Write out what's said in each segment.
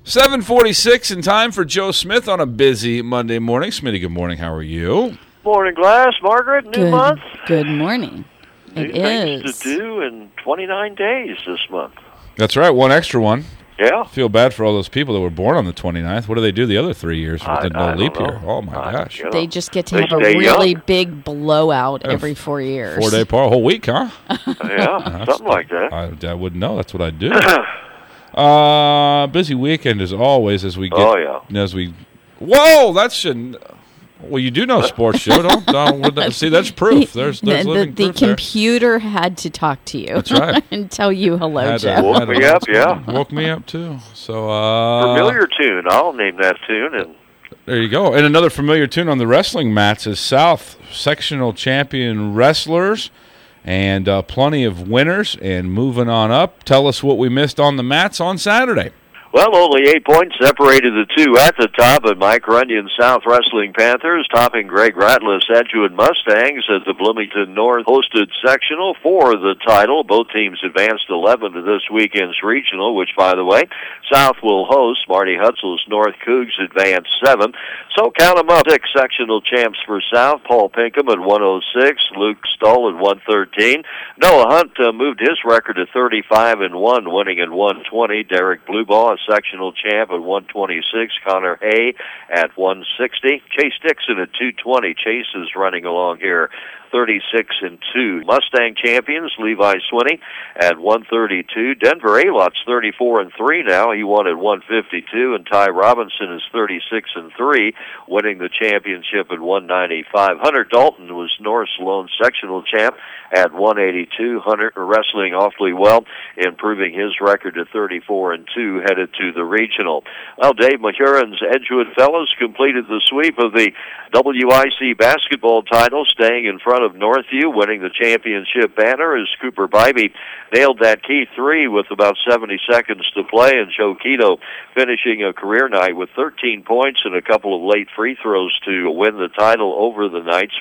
7:46 in time for Joe Smith on a busy Monday morning. Smitty, good morning. How are you? Morning, Glass. Margaret, new month. Good morning. New things to do in 29 days this month. That's right, one extra one. Yeah. I feel bad for all those people that were born on the 29th. What do they do the other 3 years with the no leap year? Oh, my gosh. They just get to have a really big blowout every 4 years. 4-day par, a whole week, huh? Yeah, something like that. I wouldn't know. That's what I'd do. Busy weekend as always as we get. Oh, yeah. Whoa, that shouldn't. Well, you do know sports, Joe. Don't see, that's proof. There's living proof. The computer had to talk to you. That's right. And tell you hello, Joe. Woke me up, yeah. Woke me up, too. So, familiar tune. I'll name that tune. And there you go. And another familiar tune on the wrestling mats is South Sectional Champion Wrestlers. And plenty of winners. And moving on up, tell us what we missed on the mats on Saturday. Well, only 8 points separated the two at the top, and Mike Runyon South Wrestling Panthers topping Greg Ratliff's Edgewood Mustangs as the Bloomington North hosted sectional for the title. Both teams advanced 11 to this weekend's regional, which, by the way, South will host. Marty Hutzel's North Cougs advanced 7. So count them up. 6 sectional champs for South. Paul Pinkham at 106, Luke Stoll at 113. Noah Hunt moved his record to 35-1, winning at 120. Derek Blueball, sectional champ at 126. Connor Hay at 160. Chase Dixon at 220. Chase is running along here 36-2. Mustang champions Levi Swinney at 132. Denver Alot's 34-3 now. He won at 152, and Ty Robinson is 36-3, winning the championship at 195. Hunter Dalton was North's lone sectional champ at 182. Hunter wrestling awfully well, improving his record to 34-2, headed to the regional. Well, Dave Mahurin's Edgewood fellows completed the sweep of the WIC basketball title, staying in front of Northview, winning the championship banner as Cooper Bybee nailed that key three with about 70 seconds to play, and Joe Quito finishing a career night with 13 points and a couple of late free throws to win the title over the Knights,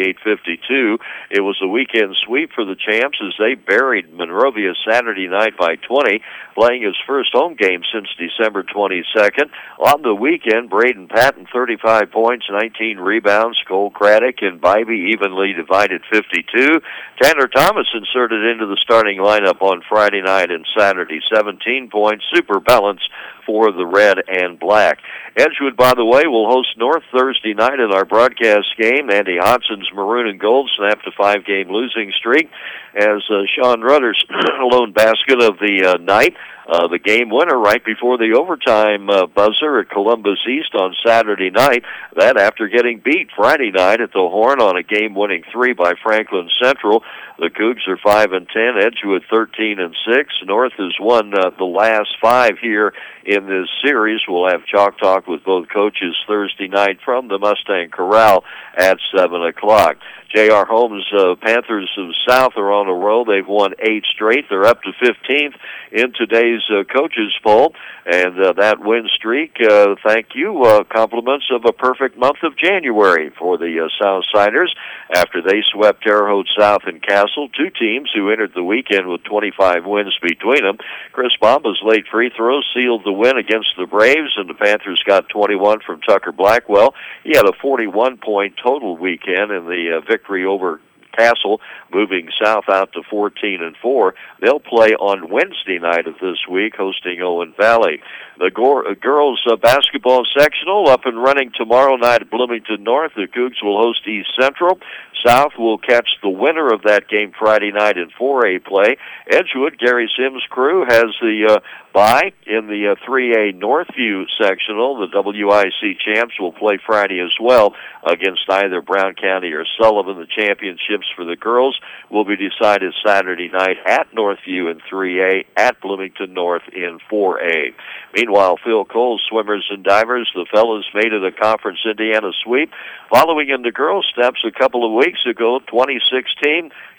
58-52. It was a weekend sweep for the champs as they buried Monrovia Saturday night by 20, playing his first home game since December 22nd. On the weekend, Braden Patton, 35 points, 19 rebounds. Cole Craddock and Bybee evenly divided 52. Tanner Thomas inserted into the starting lineup on Friday night and Saturday, 17 points, super balance for the red and black. Edgewood, by the way, will host North Thursday night in our broadcast game. Andy Hodson's Maroon and Gold snapped a 5-game losing streak as Sean Rutter's lone basket of the night. The game winner right before the overtime buzzer at Columbus East on Saturday night. That after getting beat Friday night at the Horn on a game-winning 3 by Franklin Central. The Cougs are 5-10. Edgewood 13-6. North has won the last 5 here in this series. We'll have Chalk Talk with both coaches Thursday night from the Mustang Corral at 7 o'clock. J.R. Holmes Panthers of South are on a roll. They've won 8 straight. They're up to 15th in today's coaches poll, and that win streak, thank you, compliments of a perfect month of January for the Southsiders after they swept Terre Haute South and Castle, 2 teams who entered the weekend with 25 wins between them. Chris Bomba's late free throws sealed the win against the Braves, and the Panthers got 21 from Tucker Blackwell. He had a 41-point total weekend in the victory over Castle, moving South out to 14-4. They'll play on Wednesday night of this week, hosting Owen Valley. The girls basketball sectional up and running tomorrow night at Bloomington North. The Cougs will host East Central. South will catch the winner of that game Friday night in 4A play. Edgewood, Gary Sims' crew, has the bye in the 3A Northview sectional. The WIC champs will play Friday as well against either Brown County or Sullivan. The championships for the girls will be decided Saturday night at Northview in 3A, at Bloomington North in 4A. Meanwhile, Phil Cole's Swimmers and Divers, the fellas made it a Conference Indiana sweep. Following in the girls' steps a couple of weeks ago, 2016,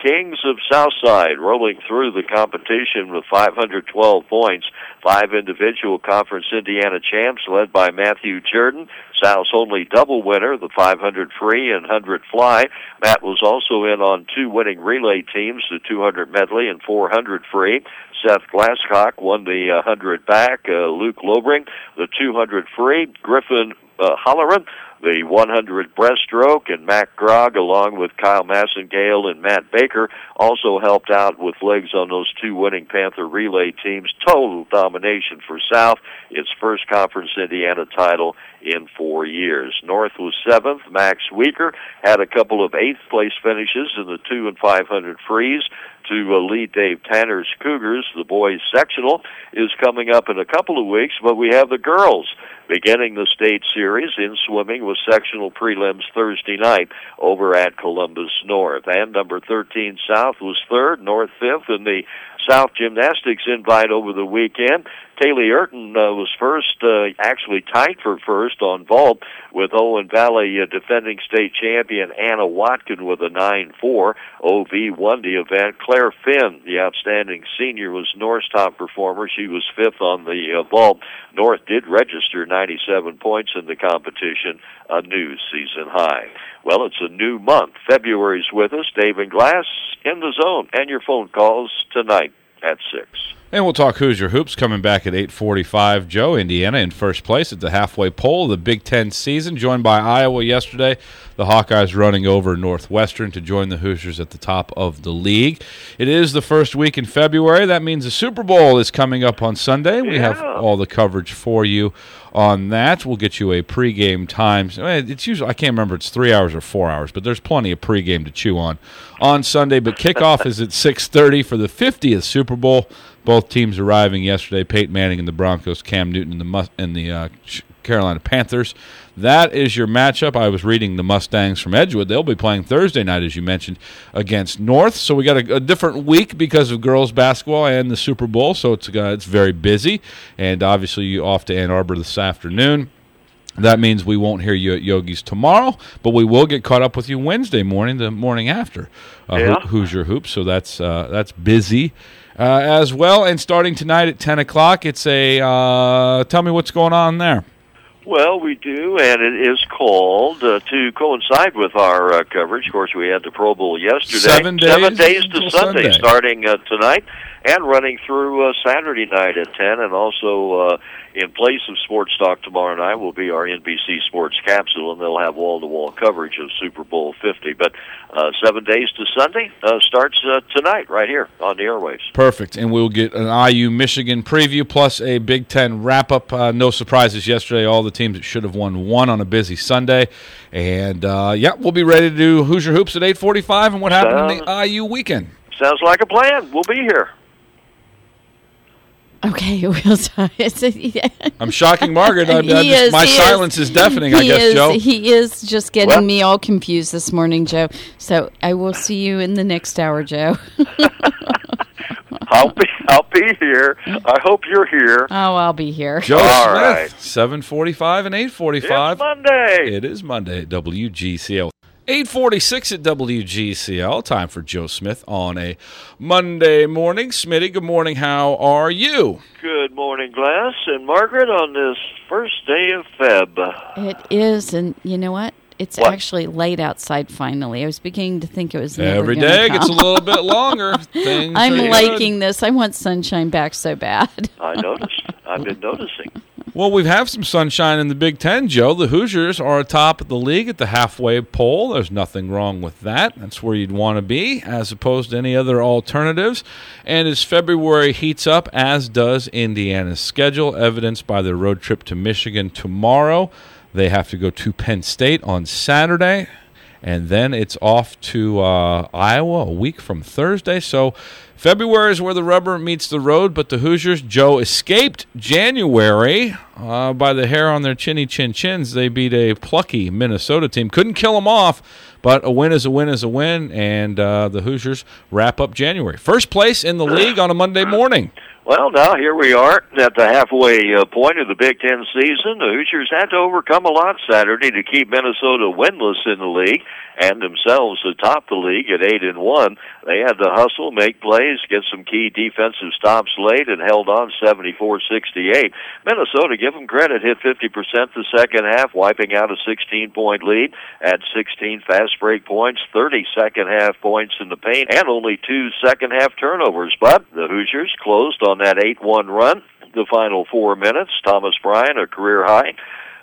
Kings of Southside rolling through the competition with 512 points. 5 individual Conference Indiana champs led by Matthew Jordan. South's only double winner, the 500 free and 100 fly. Matt was also in on 2 winning relay teams, the 200 medley and 400 free. Seth Glasscock won the 100 back. Luke Lobring, the 200 free. Griffin Holleran, the 100 breaststroke, and Mac Grogg, along with Kyle Massengale and Matt Baker, also helped out with legs on those 2 winning Panther relay teams. Total domination for South, its first Conference Indiana title in 4 years. North was 7th. Max Weaker had a couple of 8th-place finishes in the 2 and 500 frees to lead Dave Tanner's Cougars. The boys' sectional is coming up in a couple of weeks, but we have the girls beginning the state series in swimming with sectional prelims Thursday night over at Columbus North. And number 13 South was 3rd, North 5th, and the South Gymnastics invite over the weekend. Kaylee Urton was first, actually tied for first on vault with Owen Valley defending state champion Anna Watkin with a 9.4. OV won the event. Claire Finn, the outstanding senior, was North's top performer. She was 5th on the vault. North did register 97 points in the competition, a new season high. Well, it's a new month. February's with us. Dave and Glass in the zone. And your phone calls tonight at 6. And we'll talk Hoosier Hoops coming back at 8:45. Joe, Indiana in first place at the halfway pole of the Big Ten season, joined by Iowa yesterday. The Hawkeyes running over Northwestern to join the Hoosiers at the top of the league. It is the first week in February. That means the Super Bowl is coming up on Sunday. We have all the coverage for you on that. We'll get you a pregame time. It's usually, I can't remember, it's 3 hours or 4 hours, but there's plenty of pregame to chew on Sunday. But kickoff is at 6:30 for the 50th Super Bowl. Both teams arriving yesterday, Peyton Manning and the Broncos, Cam Newton and the Carolina Panthers. That is your matchup. I was reading the Mustangs from Edgewood. They'll be playing Thursday night, as you mentioned, against North. So we got a different week because of girls basketball and the Super Bowl, so it's very busy. And obviously you're off to Ann Arbor this afternoon. That means we won't hear you at Yogi's tomorrow, but we will get caught up with you Wednesday morning, the morning after Hoosier Hoops. So that's busy as well. And starting tonight at 10 o'clock, it's tell me what's going on there. Well, we do, and it is called, to coincide with our coverage. Of course, we had the Pro Bowl yesterday. 7 days to Sunday, starting tonight and running through Saturday night at 10, and also in place of Sports Talk tomorrow night will be our NBC Sports Capsule, and they'll have wall-to-wall coverage of Super Bowl 50. But 7 days to Sunday starts tonight right here on the airwaves. Perfect, and we'll get an IU-Michigan preview plus a Big Ten wrap-up. No surprises yesterday. All the teams that should have won on a busy Sunday. And, we'll be ready to do Hoosier Hoops at 8:45 and what happened in the IU weekend. Sounds like a plan. We'll be here. Okay, we'll start. I'm shocking Margaret. My silence is deafening, I guess, Joe. He is just getting me all confused this morning, Joe. So I will see you in the next hour, Joe. I'll be here. I hope you're here. Oh, I'll be here. Joe all Smith, right. 7:45 and 8:45. It's Monday. It is Monday at WGCL. 8:46 at WGCL. Time for Joe Smith on a Monday morning. Smitty, good morning. How are you? Good morning, Glass and Margaret, on this first day of Feb. It is, and you know what? It's actually late outside finally. I was beginning to think it was never every day gets a little bit longer. I'm liking this. I want sunshine back so bad. I noticed. I've been noticing. Well, we have some sunshine in the Big Ten, Joe. The Hoosiers are atop of the league at the halfway pole. There's nothing wrong with that. That's where you'd want to be, as opposed to any other alternatives. And as February heats up, as does Indiana's schedule, evidenced by their road trip to Michigan tomorrow. They have to go to Penn State on Saturday, and then it's off to Iowa a week from Thursday. So February is where the rubber meets the road, but the Hoosiers, Joe, escaped January by the hair on their chin-chins. They beat a plucky Minnesota team. Couldn't kill them off, but a win is a win is a win, and the Hoosiers wrap up January. First place in the league on a Monday morning. Well, now here we are at the halfway point of the Big Ten season. The Hoosiers had to overcome a lot Saturday to keep Minnesota winless in the league and themselves atop the league at 8-1. They had to hustle, make plays, get some key defensive stops late, and held on 74-68. Minnesota, give them credit, hit 50% the second half, wiping out a 16-point lead, had 16 fast break points, 30 second-half points in the paint, and only 2 second-half turnovers. But the Hoosiers closed on that 8-1 run. The final 4 minutes, Thomas Bryant, a career high,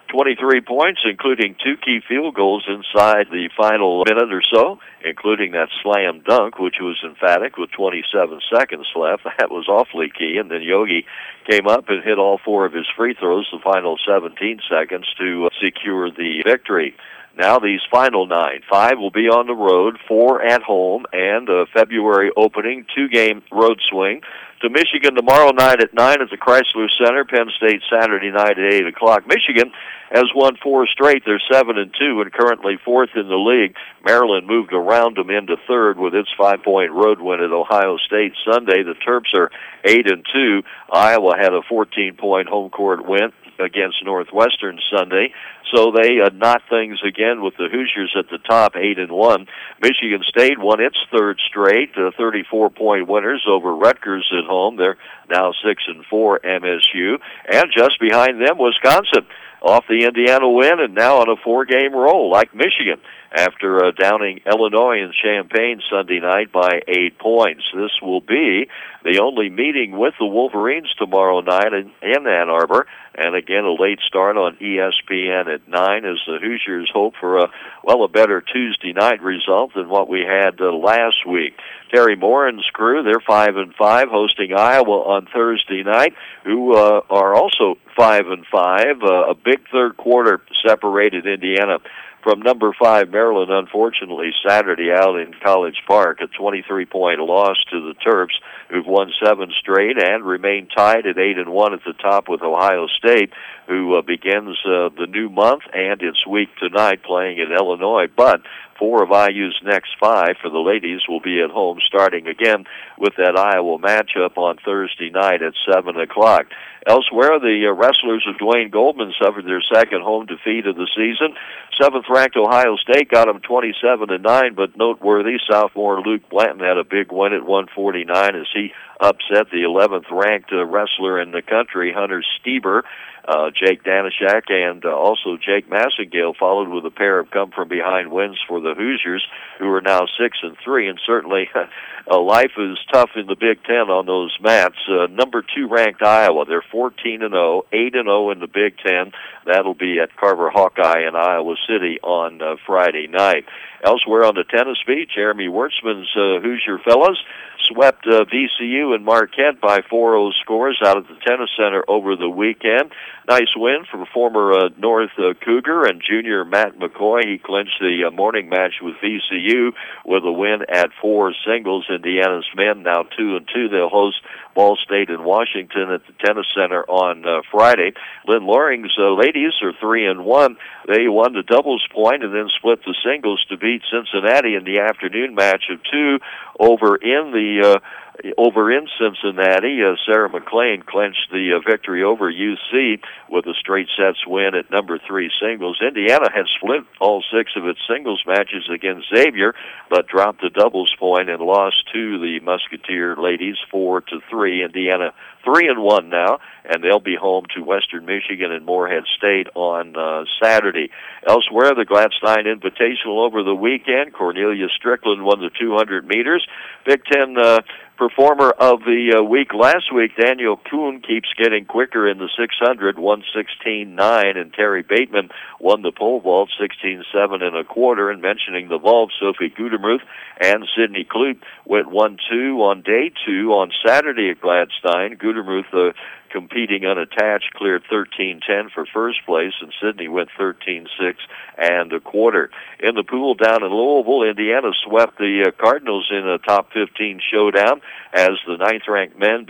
23 points, including 2 key field goals inside the final minute or so, including that slam dunk, which was emphatic with 27 seconds left. That was awfully key. And then Yogi came up and hit all 4 of his free throws the final 17 seconds to secure the victory. Now these final 9, 5 will be on the road, 4 at home, and a February opening 2-game road swing to Michigan tomorrow night at 9 at the Chrysler Center. Penn State Saturday night at 8 o'clock. Michigan has won 4 straight. They're 7-2 and currently 4th in the league. Maryland moved around them into 3rd with its 5-point road win at Ohio State Sunday. The Terps are 8-2. Iowa had a 14-point home court win against Northwestern Sunday. So they knot things again with the Hoosiers at the top, 8-1. Michigan State won its 3rd straight, 34-point winners over Rutgers at home. They're now 6-4 MSU. And just behind them, Wisconsin, off the Indiana win and now on a 4-game roll like Michigan after downing Illinois in Champaign Sunday night by 8 points. This will be the only meeting with the Wolverines tomorrow night in Ann Arbor. And again, a late start on ESPN at 9 as the Hoosiers hope for a better Tuesday night result than what we had last week. Terry Morin's crew, they're 5-5, hosting Iowa on Thursday night, who are also 5-5. A big third quarter separated Indiana from number 5 Maryland, unfortunately, Saturday out in College Park, a 23-point loss to the Terps, who've won 7 straight and remain tied at 8-1 at the top with Ohio State, who begins the new month and its week tonight playing in Illinois. But 4 of IU's next 5 for the ladies will be at home, starting again with that Iowa matchup on Thursday night at 7 o'clock. Elsewhere, the wrestlers of Dwayne Goldman suffered their second home defeat of the season. 7th-ranked Ohio State got them 27-9, but noteworthy, sophomore Luke Blanton had a big win at 149 as he upset the 11th-ranked wrestler in the country, Hunter Stieber. Jake Danishak and also Jake Massengale followed with a pair of come-from-behind wins for the Hoosiers, who are now 6-3, and certainly life is tough in the Big Ten on those mats. Number 2 ranked Iowa, they're 14-0, 8-0 in the Big Ten. That'll be at Carver Hawkeye in Iowa City on Friday night. Elsewhere on the tennis beat, Jeremy Wertzman's Hoosier fellas swept VCU and Marquette by 4-0 scores out at the Tennis Center over the weekend. Nice win from former North Cougar and junior Matt McCoy. He clinched the morning match with VCU with a win at 4 singles. Indiana's men now 2-2. They'll host Ball State in Washington at the Tennis Center on Friday. Lynn Loring's ladies are 3-1. They won the doubles point and then split the singles to beat Cincinnati in the afternoon match of 2 over in Cincinnati. Sarah McLean clinched the victory over UC with a straight sets win at number 3 singles. Indiana had split all 6 of its singles matches against Xavier, but dropped the doubles point and lost to the Musketeer ladies 4-3. Indiana 3-1 now, and they'll be home to Western Michigan and Morehead State on Saturday. Elsewhere, the Gladstein Invitational over the weekend. Cornelia Strickland won the 200 meters. Big Ten performer of the week last week, Daniel Kuhn, keeps getting quicker in the 600, 1:16.9, and Terry Bateman won the pole vault, 16.7 1/4. And mentioning the vault, Sophie Gudermuth and Sydney Kloot went 1-2 on day 2 on Saturday at Gladstein. Gudermuth competing unattached, cleared 13.10 for first place, and Sydney went 13.6 1/4. In the pool down in Louisville, Indiana swept the Cardinals in a top 15 showdown as the 9th-ranked men beat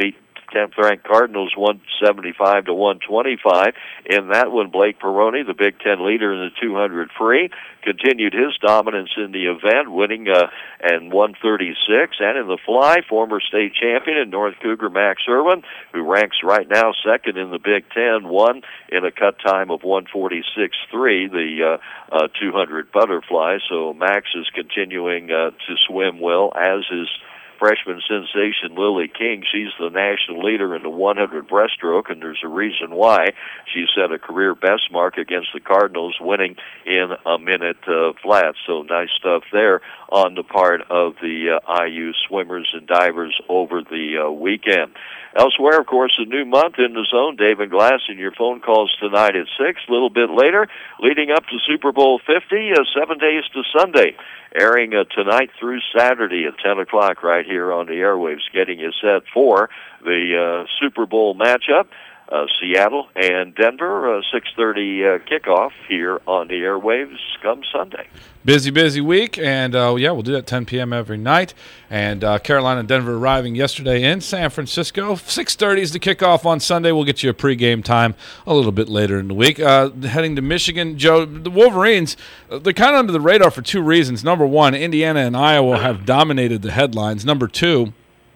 10th-ranked Cardinals 175 to 125. In that one, Blake Peroni, the Big Ten leader in the 200 free, continued his dominance in the event, winning and 136. And in the fly, former state champion in North Cougar Max Irwin, who ranks right now second in the Big Ten, won in a cut time of 146.3, the 200 butterfly. So Max is continuing to swim well, as is freshman sensation Lily King. She's the national leader in the 100 breaststroke, and there's a reason why. She set a career best mark against the Cardinals, winning in a minute flat. So nice stuff there on the part of the IU swimmers and divers over the weekend. Elsewhere, of course, a new month in the zone. David Glass and your phone calls tonight at 6. A little bit later, leading up to Super Bowl 50, 7 days to Sunday. Airing tonight through Saturday at 10 o'clock right here on the airwaves, getting you set for the Super Bowl matchup. Seattle and Denver, 6:30 kickoff here on the airwaves come Sunday. Busy week, and we'll do that 10 p.m. every night. And Carolina and Denver arriving yesterday in San Francisco. 6:30 is the kickoff on Sunday. We'll get you a pregame time a little bit later in the week. Heading to Michigan, Joe, the Wolverines, they're kind of under the radar for two reasons. Number one, Indiana and Iowa have dominated the headlines. Number two,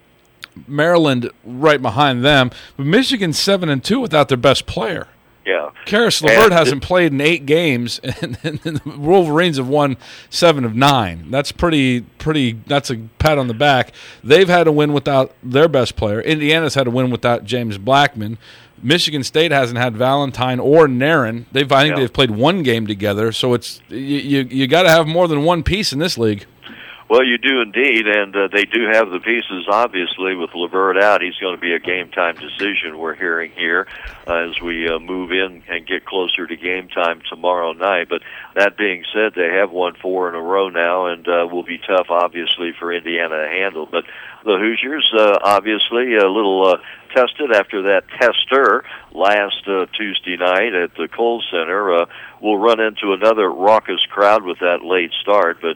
Maryland right behind them. But Michigan's 7-2 without their best player. Yeah. Karis LeVert hasn't played in 8 games, and the Wolverines have won 7 of 9. That's pretty. That's a pat on the back. They've had to win without their best player. Indiana's had to win without James Blackman. Michigan State hasn't had Valentine or Nairn. I think they've played 1 game together. So it's you got to have more than one piece in this league. Well, you do indeed, and they do have the pieces, obviously, with LeVert out. He's going to be a game-time decision, we're hearing here, as we move in and get closer to game time tomorrow night. But that being said, they have won 4 in a row now, and will be tough, obviously, for Indiana to handle. But the Hoosiers, obviously, a little tested after that tester last Tuesday night at the Kohl Center. We'll run into another raucous crowd with that late start, but,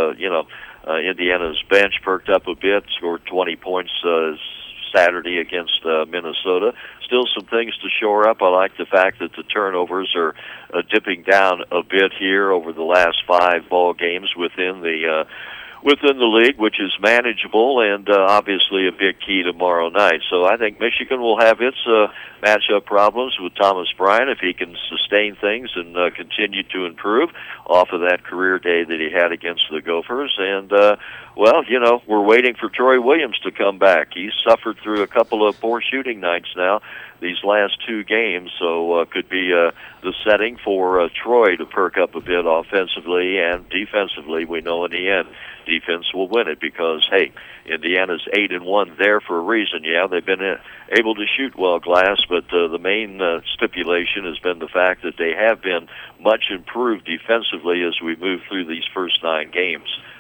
Indiana's bench perked up a bit, scored 20 points Saturday against Minnesota. Still some things to shore up. I like the fact that the turnovers are dipping down a bit here over the last 5 ball games within the league, which is manageable and obviously a big key tomorrow night. So I think Michigan will have its matchup problems with Thomas Bryant if he can sustain things and continue to improve off of that career day that he had against the Gophers. And, we're waiting for Troy Williams to come back. He's suffered through a couple of poor shooting nights now these last 2 games, so could be the setting for Troy to perk up a bit offensively and defensively. We know in the end defense will win it because, hey, Indiana's 8-1 there for a reason. Yeah, they've been able to shoot well, Glass, but the main stipulation has been the fact that they have been much improved defensively as we move through these first 9 games.